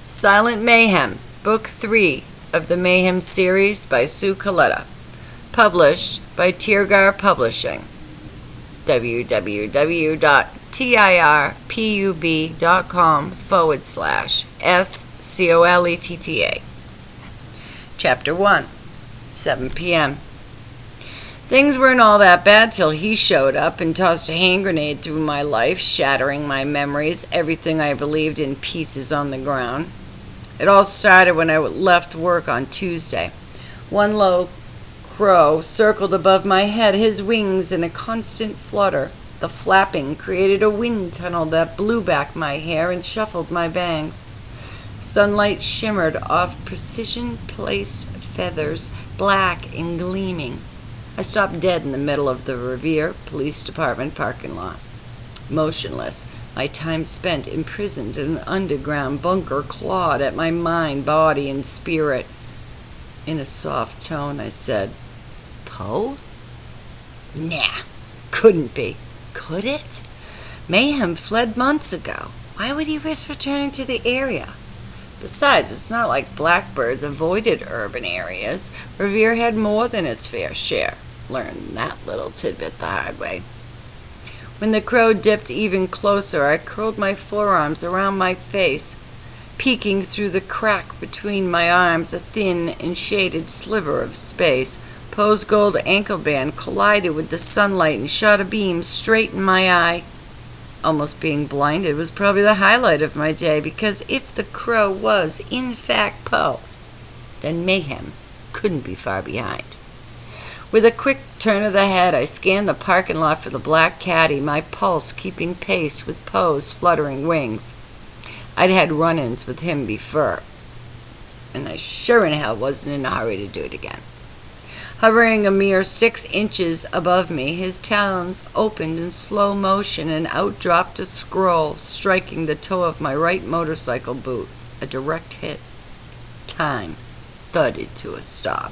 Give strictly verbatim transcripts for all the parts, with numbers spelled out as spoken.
Silent Mayhem, Book three of the Mayhem series by Sue Coletta. Published by Tiergar Publishing. www.tirpub.com forward slash S-C-O-L-E-T-T-A. Chapter one. seven p.m. Things weren't all that bad till he showed up and tossed a hand grenade through my life, shattering my memories, everything I believed in pieces on the ground. It all started when I left work on Tuesday. One low crow circled above my head, his wings in a constant flutter. The flapping created a wind tunnel that blew back my hair and shuffled my bangs. Sunlight shimmered off precision-placed feathers, black and gleaming. I stopped dead in the middle of the Revere Police Department parking lot. Motionless, my time spent imprisoned in an underground bunker clawed at my mind, body, and spirit. In a soft tone, I said, "Poe?" Nah, couldn't be. Could it? Mayhem fled months ago. Why would he risk returning to the area? Besides, it's not like blackbirds avoided urban areas. Revere had more than its fair share. Learned that little tidbit the hard way. When the crow dipped even closer, I curled my forearms around my face. Peeking through the crack between my arms, a thin and shaded sliver of space. Poe's gold ankle band collided with the sunlight and shot a beam straight in my eye. Almost being blinded was probably the highlight of my day, because if the crow was, in fact, Poe, then Mayhem couldn't be far behind. With a quick turn of the head, I scanned the parking lot for the black caddy, my pulse keeping pace with Poe's fluttering wings. I'd had run-ins with him before, and I sure in hell wasn't in a hurry to do it again. Hovering a mere six inches above me, his talons opened in slow motion, and out dropped a scroll, striking the toe of my right motorcycle boot. A direct hit. Time thudded to a stop.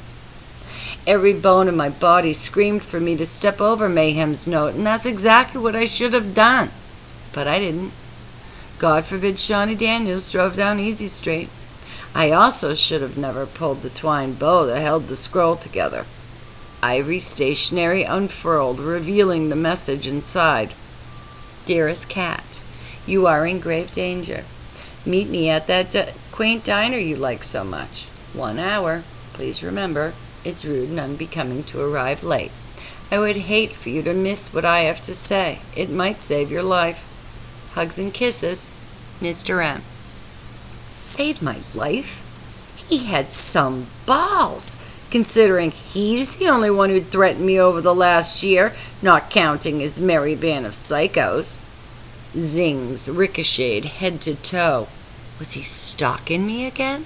Every bone in my body screamed for me to step over Mayhem's note, and that's exactly what I should have done. But I didn't. God forbid Shawnee Daniels drove down Easy Street. I also should have never pulled the twine bow that held the scroll together. Ivory stationery unfurled, revealing the message inside. Dearest Cat, you are in grave danger. Meet me at that di- quaint diner you like so much. One hour. Please remember, it's rude and unbecoming to arrive late. I would hate for you to miss what I have to say. It might save your life. Hugs and kisses, Mister M. Saved my life? He had some balls, considering he's the only one who'd threatened me over the last year, not counting his merry band of psychos. Zings ricocheted head to toe. Was he stalking me again?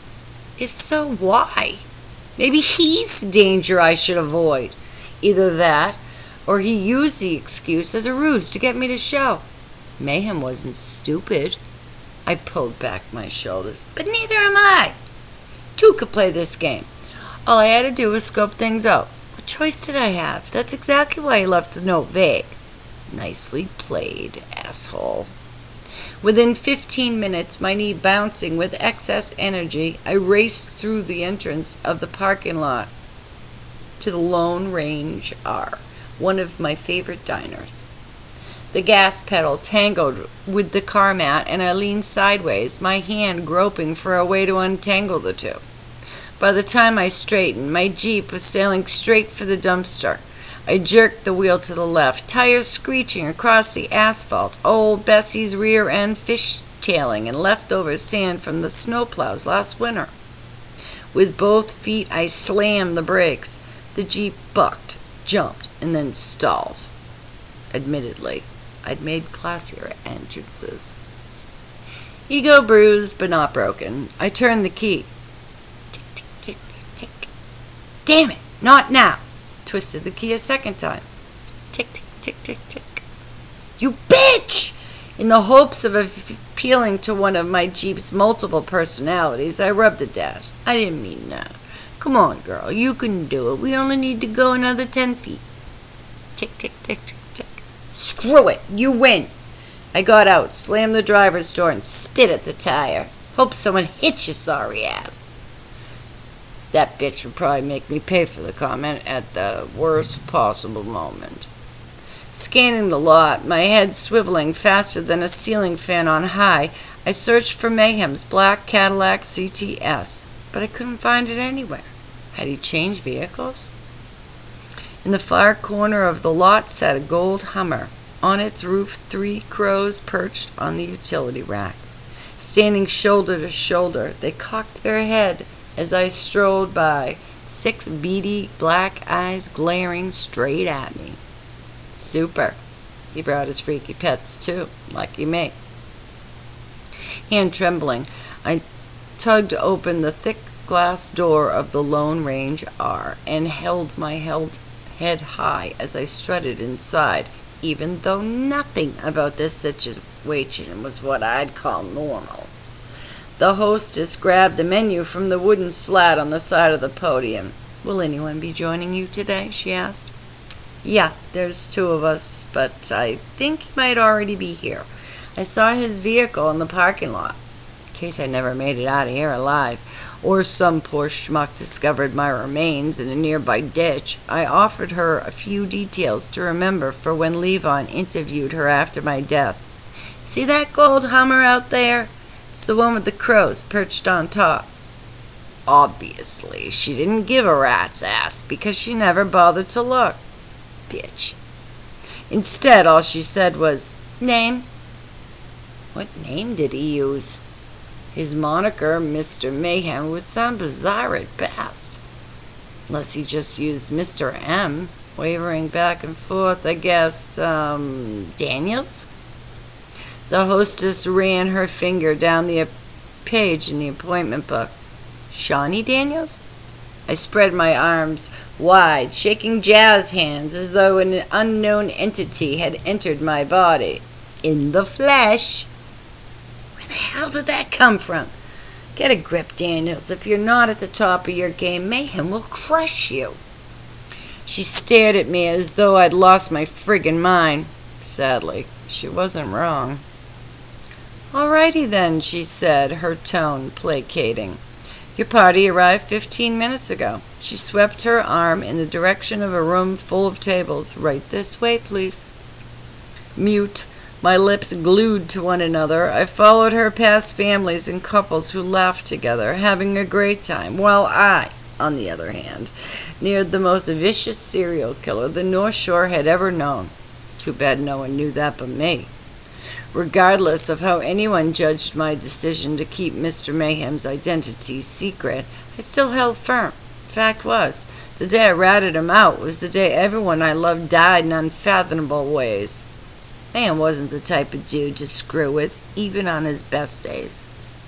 If so, why? Maybe he's the danger I should avoid. Either that, or he used the excuse as a ruse to get me to show. Mayhem wasn't stupid. I pulled back my shoulders. But neither am I. Two could play this game. All I had to do was scope things out. What choice did I have? That's exactly why he left the note vague. Nicely played, asshole. Within fifteen minutes, my knee bouncing with excess energy, I raced through the entrance of the parking lot to the Lone Range R, one of my favorite diners. The gas pedal tangled with the car mat, and I leaned sideways, my hand groping for a way to untangle the two. By the time I straightened, my Jeep was sailing straight for the dumpster. I jerked the wheel to the left, tires screeching across the asphalt, old Bessie's rear end fishtailing and leftover sand from the snowplows last winter. With both feet, I slammed the brakes. The Jeep bucked, jumped, and then stalled. Admittedly, I'd made classier entrances. Ego bruised, but not broken. I turned the key. Tick, tick, tick, tick, tick. Damn it, not now. Twisted the key a second time. Tick, tick, tick, tick, tick. You bitch! In the hopes of appealing to one of my Jeep's multiple personalities, I rubbed the dash. I didn't mean that. Come on, girl, you can do it. We only need to go another ten feet. Tick, tick, tick, tick, tick. Screw it, you win. I got out, slammed the driver's door, and spit at the tire. Hope someone hits your sorry ass. That bitch would probably make me pay for the comment at the worst possible moment. Scanning the lot, my head swiveling faster than a ceiling fan on high, I searched for Mayhem's black Cadillac C T S, but I couldn't find it anywhere. Had he changed vehicles? In the far corner of the lot sat a gold Hummer. On its roof, three crows perched on the utility rack. Standing shoulder to shoulder, they cocked their head as I strolled by, six beady black eyes glaring straight at me. Super. He brought his freaky pets, too. Lucky me. Hand trembling, I tugged open the thick glass door of the Lone Range R and held my held head high as I strutted inside, even though nothing about this situation was what I'd call normal. The hostess grabbed the menu from the wooden slat on the side of the podium. "Will anyone be joining you today?" she asked. "Yeah, there's two of us, but I think he might already be here. I saw his vehicle in the parking lot. In case I never made it out of here alive, or some poor schmuck discovered my remains in a nearby ditch, I offered her a few details to remember for when Levon interviewed her after my death. See that gold Hummer out there? It's the one with the crows perched on top. Obviously, she didn't give a rat's ass because she never bothered to look. Bitch. Instead, all she said was, "Name?" What name did he use? His moniker, Mister Mayhem, would sound bizarre at best. Unless he just used Mister M, wavering back and forth, I guessed, um, Daniels? The hostess ran her finger down the page in the appointment book. Shawnee Daniels? I spread my arms wide, shaking jazz hands as though an unknown entity had entered my body. In the flesh. Where the hell did that come from? Get a grip, Daniels. If you're not at the top of your game, Mayhem will crush you. She stared at me as though I'd lost my friggin' mind. Sadly, she wasn't wrong. "Alrighty then," she said, her tone placating. "Your party arrived fifteen minutes ago." She swept her arm in the direction of a room full of tables. "Right this way, please." Mute, my lips glued to one another, I followed her past families and couples who laughed together, having a great time, while I, on the other hand, neared the most vicious serial killer the North Shore had ever known. Too bad no one knew that but me. Regardless of how anyone judged my decision to keep Mister Mayhem's identity secret, I still held firm. Fact was, the day I ratted him out was the day everyone I loved died in unfathomable ways. Mayhem wasn't the type of dude to screw with, even on his best days.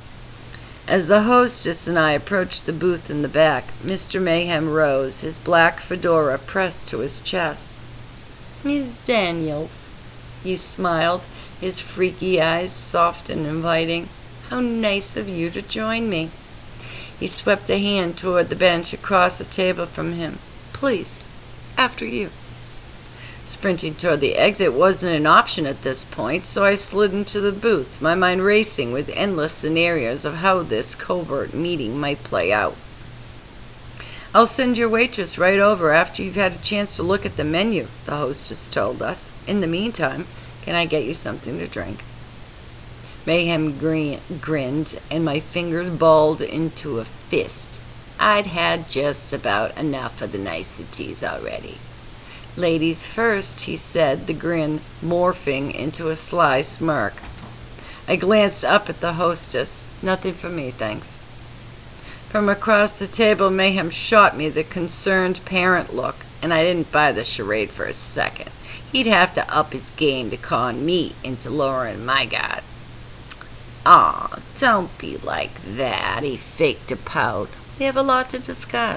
As the hostess and I approached the booth in the back, Mister Mayhem rose, his black fedora pressed to his chest. "Miss Daniels," he smiled, his freaky eyes soft and inviting. "How nice of you to join me." He swept a hand toward the bench across the table from him. "Please, after you." Sprinting toward the exit wasn't an option at this point, so I slid into the booth, my mind racing with endless scenarios of how this covert meeting might play out. "I'll send your waitress right over after you've had a chance to look at the menu," the hostess told us. "In the meantime, can I get you something to drink?" Mayhem grin- grinned, and my fingers balled into a fist. I'd had just about enough of the niceties already. "Ladies first," he said, the grin morphing into a sly smirk. I glanced up at the hostess. "Nothing for me, thanks." From across the table, Mayhem shot me the concerned parent look, and I didn't buy the charade for a second. He'd have to up his game to con me into lowering my guard. "Aw, don't be like that," he faked a pout. "We have a lot to discuss."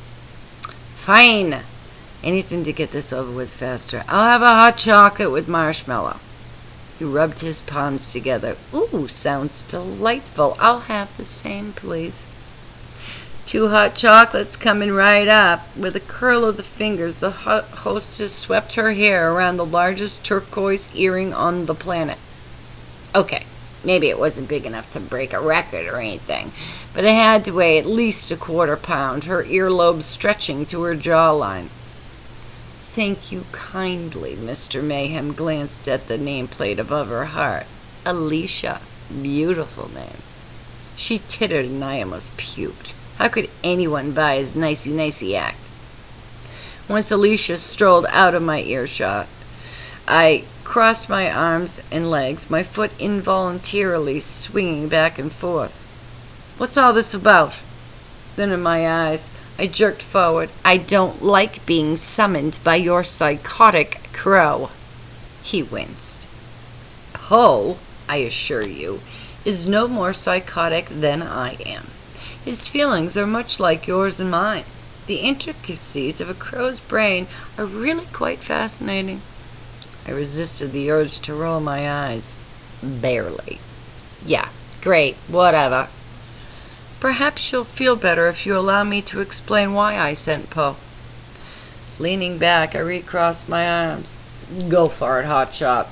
"Fine. Anything to get this over with faster. I'll have a hot chocolate with marshmallow." He rubbed his palms together. "Ooh, sounds delightful. I'll have the same, please." Two hot chocolates coming right up. With a curl of the fingers, the ho- hostess swept her hair around the largest turquoise earring on the planet. "Okay, Maybe it wasn't big enough to break a record or anything, but it had to weigh at least a quarter pound, her earlobes stretching to her jawline. Thank you kindly, Mister Mayhem glanced at the nameplate above her heart. Alicia. Beautiful name. She tittered and I almost puked. How could anyone buy his nicey-nicey act? Once Alicia strolled out of my earshot, I crossed my arms and legs, my foot involuntarily swinging back and forth. What's all this about? Then in my eyes, I jerked forward. I don't like being summoned by your psychotic crow. He winced. Poe, I assure you, is no more psychotic than I am. His feelings are much like yours and mine. The intricacies of a crow's brain are really quite fascinating. I resisted the urge to roll my eyes. Barely. Yeah, great, whatever. Perhaps you'll feel better if you allow me to explain why I sent Poe. Leaning back, I recrossed my arms. Go for it, hotshot.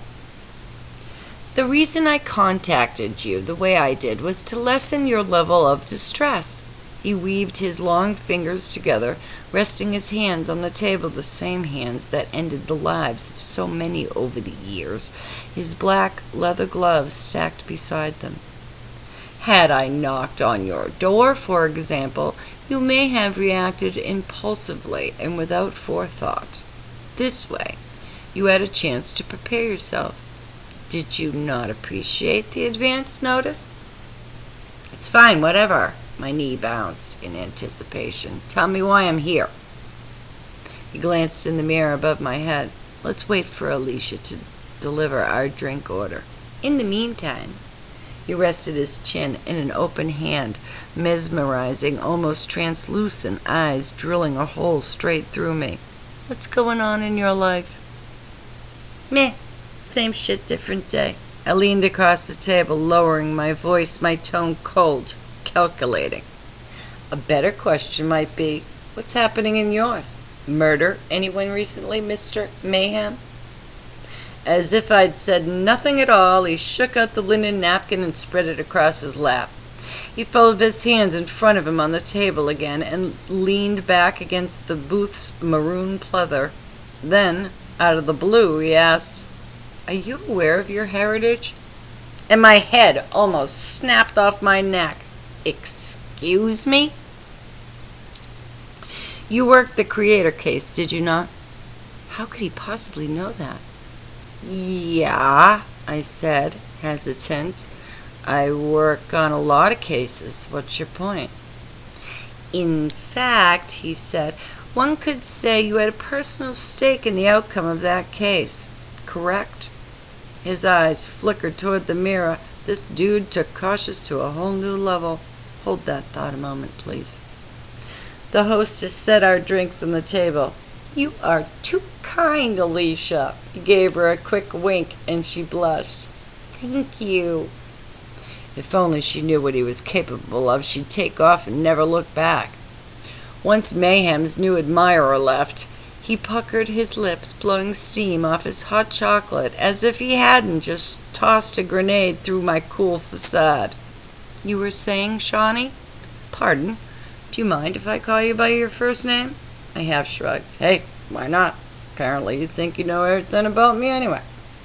The reason I contacted you the way I did was to lessen your level of distress. He weaved his long fingers together, resting his hands on the table, the same hands that ended the lives of so many over the years, his black leather gloves stacked beside them. Had I knocked on your door, for example, you may have reacted impulsively and without forethought. This way, you had a chance to prepare yourself. Did you not appreciate the advance notice? It's fine, whatever. My knee bounced in anticipation. Tell me why I'm here. He glanced in the mirror above my head. Let's wait for Alicia to deliver our drink order. In the meantime, he rested his chin in an open hand, mesmerizing, almost translucent eyes drilling a hole straight through me. What's going on in your life? Meh. Same shit, different day. I leaned across the table, lowering my voice, my tone cold, calculating. A better question might be, what's happening in yours? Murder anyone recently, Mister Mayhem? As if I'd said nothing at all, he shook out the linen napkin and spread it across his lap. He folded his hands in front of him on the table again and leaned back against the booth's maroon pleather. Then, out of the blue, he asked, Are you aware of your heritage? And my head almost snapped off my neck. Excuse me? You worked the creator case, did you not? How could he possibly know that? Yeah, I said, hesitant. I work on a lot of cases. What's your point? In fact, he said, one could say you had a personal stake in the outcome of that case. Correct? His eyes flickered toward the mirror. This dude took cautious to a whole new level. Hold that thought a moment, please. The hostess set our drinks on the table. You are too kind, Alicia. He gave her a quick wink, and she blushed. Thank you. If only she knew what he was capable of, she'd take off and never look back. Once Mayhem's new admirer left, he puckered his lips, blowing steam off his hot chocolate, as if he hadn't just tossed a grenade through my cool facade. You were saying, Shawnee? Pardon? Do you mind if I call you by your first name? I half shrugged. Hey, why not? Apparently you think you know everything about me anyway.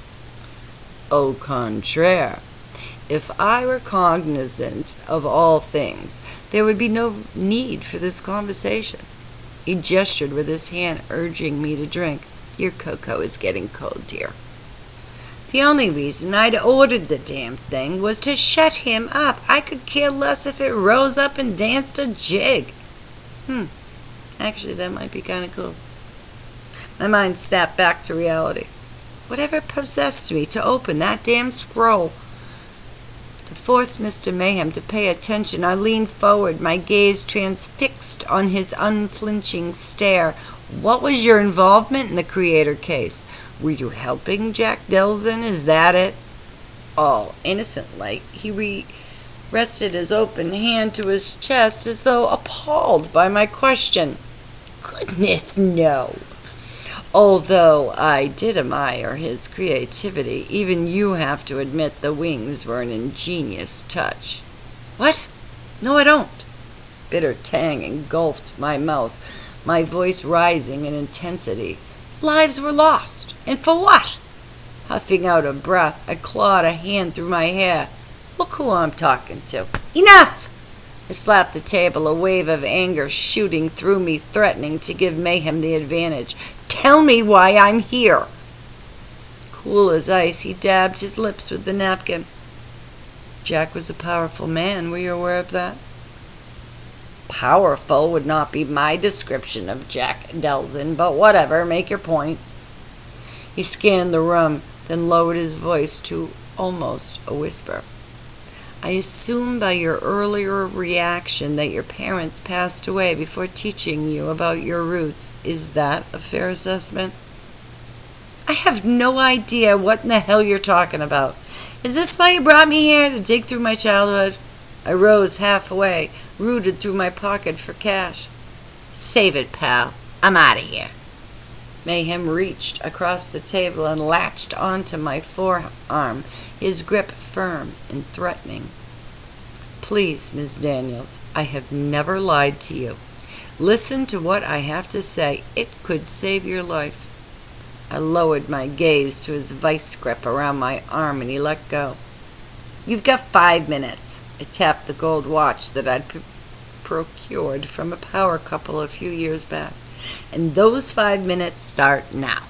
Au contraire. If I were cognizant of all things, there would be no need for this conversation. He gestured with his hand, urging me to drink. Your cocoa is getting cold, dear. The only reason I'd ordered the damn thing was to shut him up. I could care less if it rose up and danced a jig. Hmm. Actually, that might be kind of cool. My mind snapped back to reality. Whatever possessed me to open that damn scroll? To force Mister Mayhem to pay attention, I leaned forward, my gaze transfixed on his unflinching stare. What was your involvement in the creator case? Were you helping Jack Delzin? Is that it? All innocent-like, he re- rested his open hand to his chest as though appalled by my question. Goodness, no. Although I did admire his creativity, even you have to admit the wings were an ingenious touch. What? No, I don't. Bitter tang engulfed my mouth, my voice rising in intensity. Lives were lost. And for what? Huffing out a breath, I clawed a hand through my hair. Look who I'm talking to. Enough! I slapped the table, a wave of anger shooting through me, threatening to give Mayhem the advantage. Tell me why I'm here. Cool as ice, he dabbed his lips with the napkin. Jack was a powerful man. Were you aware of that? Powerful would not be my description of Jack Delzin, but whatever, make your point. He scanned the room, then lowered his voice to almost a whisper. I assume by your earlier reaction that your parents passed away before teaching you about your roots. Is that a fair assessment? I have no idea what in the hell you're talking about. Is this why you brought me here, to dig through my childhood? I rose halfway, rooted through my pocket for cash. Save it, pal. I'm out of here. Mayhem reached across the table and latched onto my forearm, his grip firm and threatening. Please, Miss Daniels, I have never lied to you. Listen to what I have to say. It could save your life. I lowered my gaze to his vice grip around my arm, and he let go. You've got five minutes. I tapped the gold watch that I'd pr- procured from a power couple a few years back. And those five minutes start now.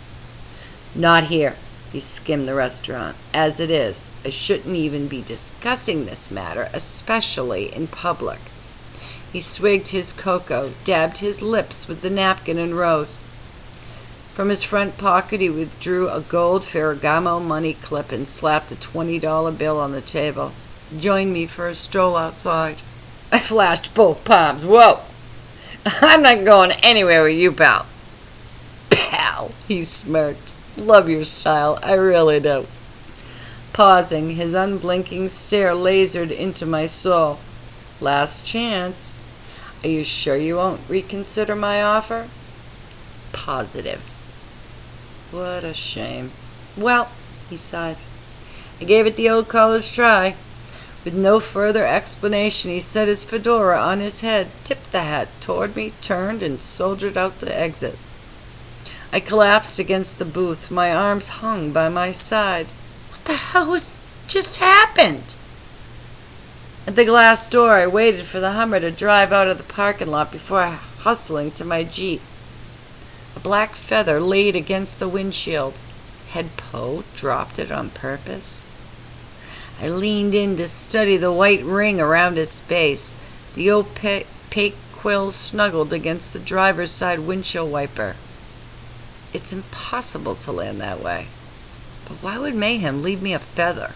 Not here. He skimmed the restaurant. As it is, I shouldn't even be discussing this matter, especially in public. He swigged his cocoa, dabbed his lips with the napkin, and rose. From his front pocket, he withdrew a gold Ferragamo money clip and slapped a twenty dollar bill on the table. Join me for a stroll outside. I flashed both palms. Whoa! I'm not going anywhere with you, pal. Pal, he smirked. Love your style, I really do. Pausing, his unblinking stare lasered into my soul. Last chance. Are you sure you won't reconsider my offer? Positive. What a shame. Well, he sighed. I gave it the old college try. With no further explanation, he set his fedora on his head, tipped the hat toward me, turned, and soldiered out the exit. I collapsed against the booth, my arms hung by my side. What the hell was just happened? At the glass door, I waited for the Hummer to drive out of the parking lot before hustling to my Jeep. A black feather laid against the windshield. Had Poe dropped it on purpose? I leaned in to study the white ring around its base. The opaque quill snuggled against the driver's side windshield wiper. It's impossible to land that way. But why would Mayhem leave me a feather?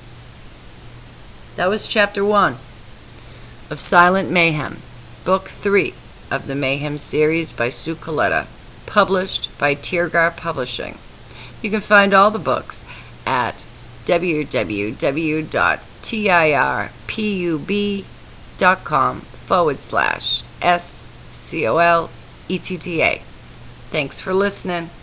That was chapter one of Silent Mayhem, book three of the Mayhem series by Sue Coletta, published by Tiergar Publishing. You can find all the books at www.tirpub.com forward slash S C O L E T T A. Thanks for listening.